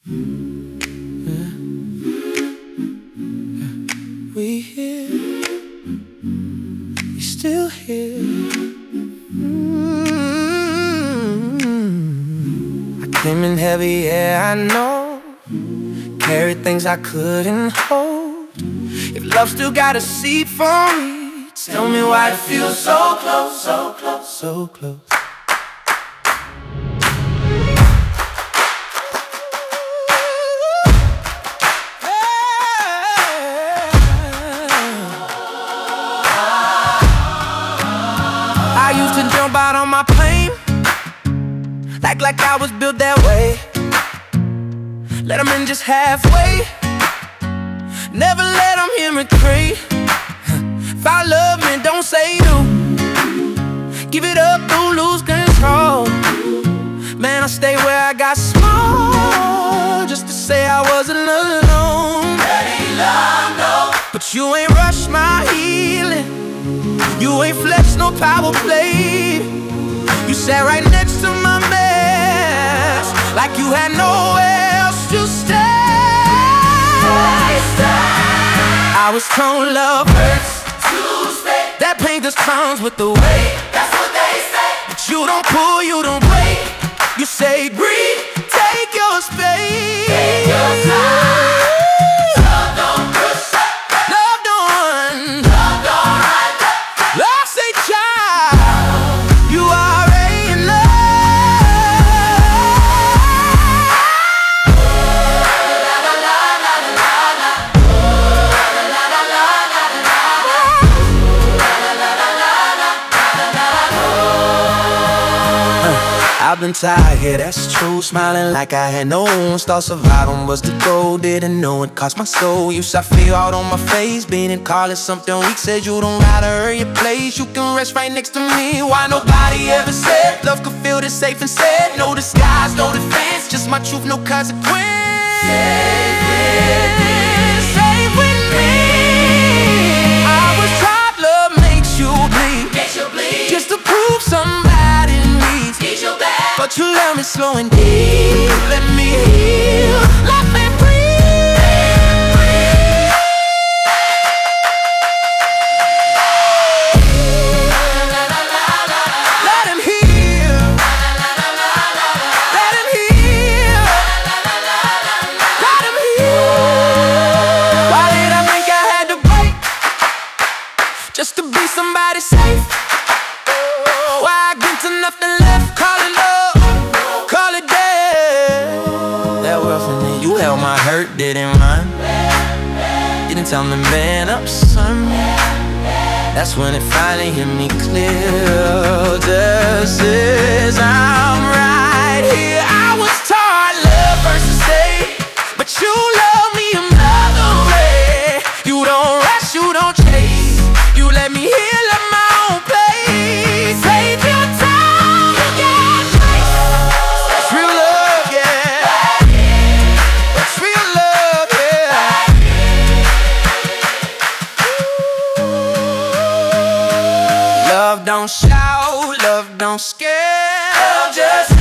We here, we still here. I came in heavy, yeah, I know. Carried things I couldn't hold. If love still got a seat for me, tell me why it feels so close, so close, so close. I used to jump out on my plane like I was built that way. Let them in just halfway. Never let them hear me creep. If I love me, don't say no. Give it up, don't lose control. Man, I stay where I got small, just to say I wasn't alone. Daddy, love, no. But you ain't rushed my healing. You ain't flexed no power play. You sat right next to my mess, like you had nowhere else to stay. I was told love hurts to stay. That pain just comes with the weight. That's what they say. But you don't pull, you don't break. You say breathe, take your space. Take your time. Love don't push up. Love don't run. Love don't run. Love say child, you already in I've been tired, yeah, that's true. Smiling like I had no wounds. Thought surviving was the goal. Didn't know it cost my soul. Used to feel out on my face, being in college something weak. Said you don't gotta earn your place, you can rest right next to me. Why nobody ever said love could feel this safe and said? No disguise, no defense, just my truth, no consequence. Safe with me. I was taught love makes you bleed, just to prove somebody needs you back. But you love me slow and deep. Let me heal, let me breathe. Let him heal. Let him heal. Let him heal. Why did I think I had to break just to be somebody safe? Why I get to nothing left? Call it love, call it dead. That world for me, you held my hurt, didn't run. Didn't tell me, man up, son. That's when it finally hit me clear. Just as I'm right here. I was taught love versus stay, but you love me another way. You don't rush, you don't chase. You let me heal at my own pace. Take your time, you got grace. That's real love, yeah. That's real love, yeah. Love don't shout, love don't scare. Love just